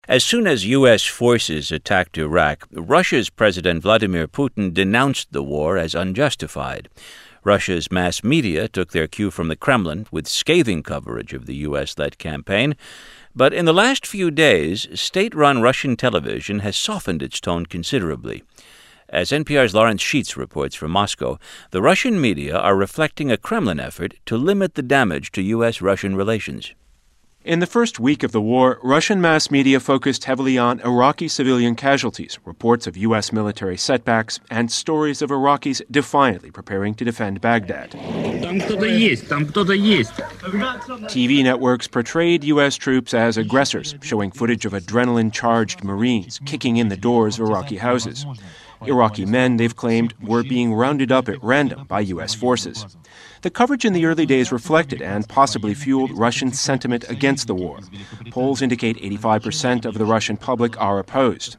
As soon as U.S. forces attacked Iraq, Russia's President Vladimir Putin denounced the war as unjustified. Russia's mass media took their cue from the Kremlin with scathing coverage of the U.S.-led campaign. But in the last few days, state-run Russian television has softened its tone considerably. As NPR's Lawrence Sheets reports from Moscow, the Russian media are reflecting a Kremlin effort to limit the damage to U.S.-Russian relations. In the first week of the war, Russian mass media focused heavily on Iraqi civilian casualties, reports of U.S. military setbacks, and stories of Iraqis defiantly preparing to defend Baghdad. TV networks portrayed U.S. troops as aggressors, showing footage of adrenaline-charged Marines kicking in the doors of Iraqi houses. Iraqi men, they've claimed, were being rounded up at random by U.S. forces. The coverage in the early days reflected and possibly fueled Russian sentiment against the war. Polls indicate 85% of the Russian public are opposed.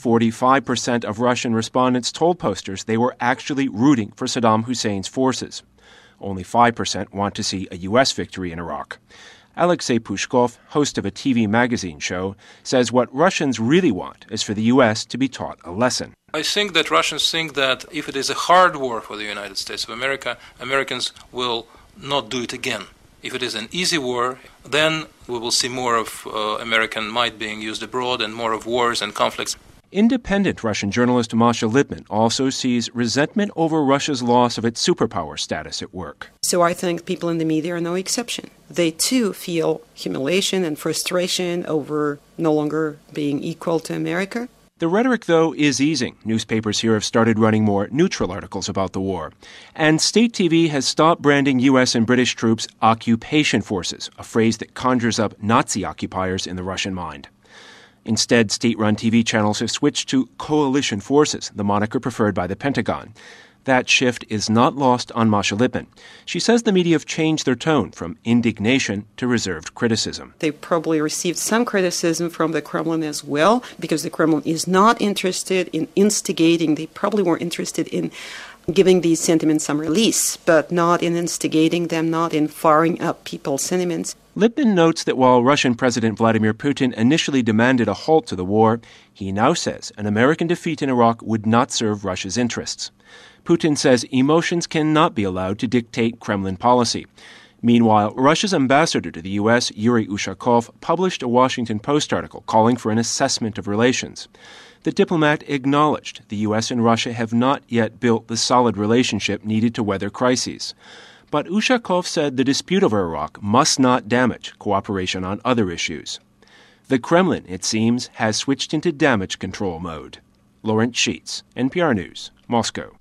45% of Russian respondents told posters they were actually rooting for Saddam Hussein's forces. Only 5% want to see a U.S. victory in Iraq. Alexei Pushkov, host of a TV magazine show, says what Russians really want is for the U.S. to be taught a lesson. I think that Russians think that if it is a hard war for the United States of America, Americans will not do it again. If it is an easy war, then we will see more of American might being used abroad and more of wars and conflicts. Independent Russian journalist Masha Lipman also sees resentment over Russia's loss of its superpower status at work. So I think people in the media are no exception. They too feel humiliation and frustration over no longer being equal to America. The rhetoric, though, is easing. Newspapers here have started running more neutral articles about the war. And state TV has stopped branding U.S. and British troops occupation forces, a phrase that conjures up Nazi occupiers in the Russian mind. Instead, state-run TV channels have switched to coalition forces, the moniker preferred by the Pentagon. That shift is not lost on Masha Lipman. She says the media have changed their tone from indignation to reserved criticism. They probably received some criticism from the Kremlin as well, because the Kremlin is not interested in instigating. They probably were interested in giving these sentiments some release, but not in instigating them, not in firing up people's sentiments. Lipman notes that while Russian President Vladimir Putin initially demanded a halt to the war, he now says an American defeat in Iraq would not serve Russia's interests. Putin says emotions cannot be allowed to dictate Kremlin policy. Meanwhile, Russia's ambassador to the U.S., Yuri Ushakov, published a Washington Post article calling for an assessment of relations. The diplomat acknowledged the U.S. and Russia have not yet built the solid relationship needed to weather crises. But Ushakov said the dispute over Iraq must not damage cooperation on other issues. The Kremlin, it seems, has switched into damage control mode. Lawrence Sheets, NPR News, Moscow.